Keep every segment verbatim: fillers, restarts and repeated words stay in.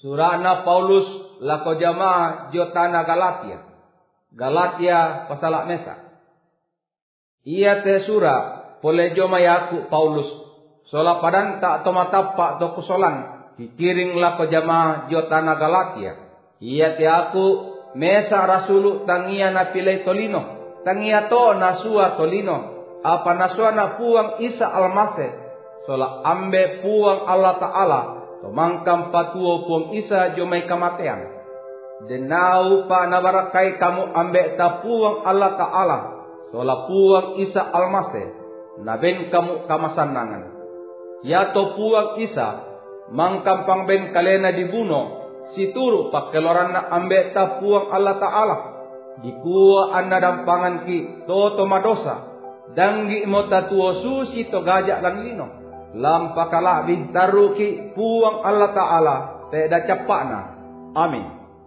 Surah na Paulus lako jamaah jotana Galatia. Galatia pasala mesa. Ia te surah pole joma yaku Paulus. Sola padan tak tomatapa to kusolan. Dikiring lako jamaah jotana Galatia. Ia te aku mesa rasulu tangia na pilay tolino. Tangia to nasua tolino. Apa nasua na puang Isa almase. Sola ambe puang Allah Ta'ala. Tomangkam patuo puang Isa jomay kamatean. Denau pa nabarakai kamu ambe tapuang Allah Ta'ala. Sola puang Isa almase. Naben kamu kamasanangan. Yato puang Isa. Mangkam pangben kalena dibuno. Situru pakeloran na ambe tapuang Allah Ta'ala. Dikuwa anda dampangan ki toto madosa. Danggi mo tatuo susi to gajak lan lino. Lampakala bintaruki puang Allah Ta'ala. Teda capakna. Amin.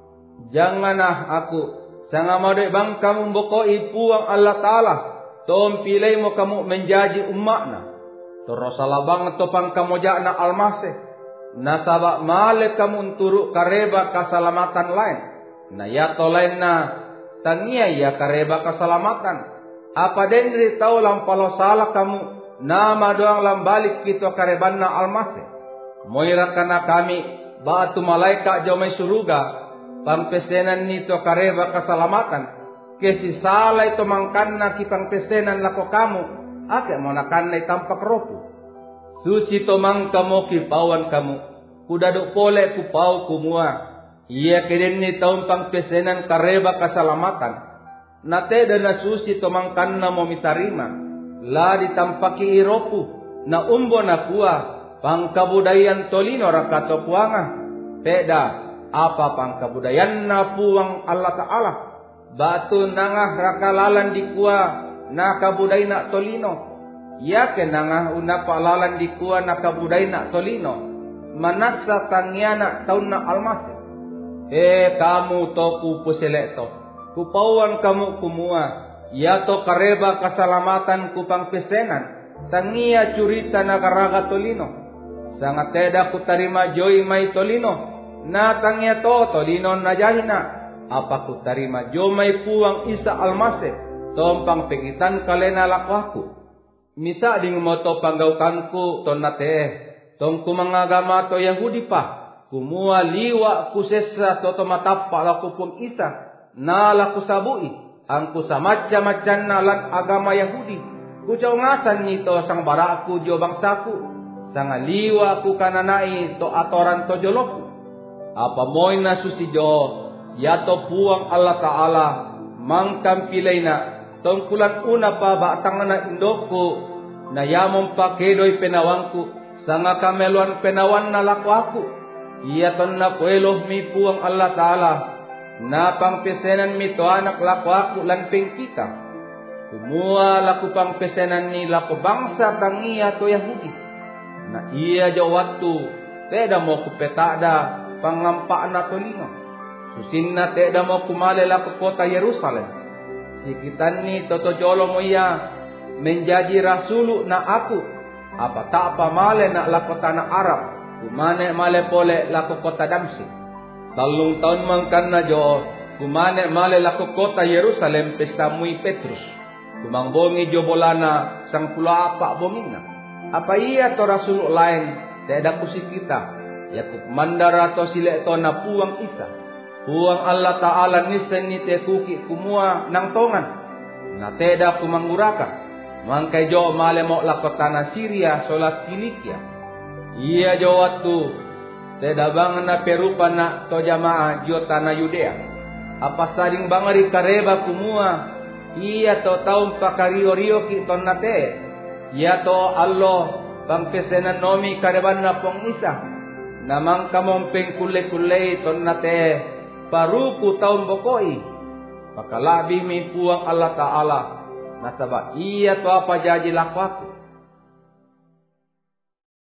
Janganlah aku sanga mode bang kamu bokoi puang Allah Ta'ala. Tom pilih mo kamu menjadi umatna. Terus salah bang topang kamu jakna almasih. Nasaba male kamu turuk kareba keselamatan lain. Na yato lain na tangia ya kareba keselamatan. Apa dendri tahu lampalo salah kamu nama doang lambalik kita kareban na almasih. Moira kana kami batu malaikat jomai suruga. Pampesenan nito kareba keselamatan. Kesi salah itu mangkanna ki pampesenan lako kamu. Ake monakan na tampak ropu. Susi to mang kamu ki pawan kamu. Kudaduk pole ku pau kumua. Ia keden ni taun pampesenan kareba keselamatan. Nate dana susi to mangkan na mo mitarima. La ditampaki iropu. Na umbo na kuah. Pangkabudayan tolino rakato puanga. Peda. Apa pangkabudayan na puang Allah Ta'ala. Batu nangah rakalalan di kuah. Na kabuday na tolino. Yake nangah unapalalan di kuah na kabuday na tolino. Manasa tangiana taun na almasih. Eh kamu to kupusele to. Kupauan kamu kumua. Yato kareba keselamatan kupang pesenan. Tangia curita nagaraga tolino. Sangat teda kutarima joy may tolino. Na tangia to tolino na jahina. Apa kutarima joy may puang Isa almasih. Tompang pegitan kalena lakwaku. Misa ding moto panggaukanku ton nate. Tom kumangagama to Yahudi pa. Kumua liwa kusesa to tomatapa laku pun Isa. Na laku sabui. Angku samadja-madjan na lan agama Yahudi. Kucaungasan nito sang baraku jo bangsaku. Sanga liwa ku kananai to atoran to joloku. Apa moy na susi jo. Yato puang Allah Ta'ala. Mangkam pilayna. Tongkulan una pa batang na indoko. Na yamong pa kedoy penawangku. Sanga kameluan penawan na laku aku. Iya ton na kueloh mi puang Allah Ta'ala. Na pangpesenan mi to anak laku aku lanping kita. Semua laku pangpesenan ni laku bangsa tangia to Yahudi. Na iya jo waktu. Teda mo kupetada pangampak na tolino. Susin na teda mo kumale laku kota Yerusalem. Sikitan ni toto jolo mo iya. Menjadi rasulu na aku. Apa tak apa male nak laku tanah Arab. Kumane male pole laku kota Damsyik. Talung tahun mangkan na jo. Kumane male laku kota Yerusalem pesta mui Petrus. Kumangbongi jo bolana sang pula apa bongina. Apa iya to rasul lain. Tidak kusi kita. Yakub mandara to sile to na puang Isa. Puang Allah Ta'ala nisen ni te kuki kumua nang tongan. Na teda kumangguraka. Mangkai jo male mo laku tanah Syria solat Kilikia. Iya jo waktu. Teda bang na perupa na to jamaah jo tanah Yudea. Apa sading bangari kareba kumua. Iya to taum pakario-rio ki ton nate. Iya to Allah pangpesenan nomi kareban na pong Isa. Namang kamompeng kule-kule ton nate. Paruku taum bokoi. Pakalabi mi puang Allah Ta'ala. Nasaba iya to apa jadi laku aku.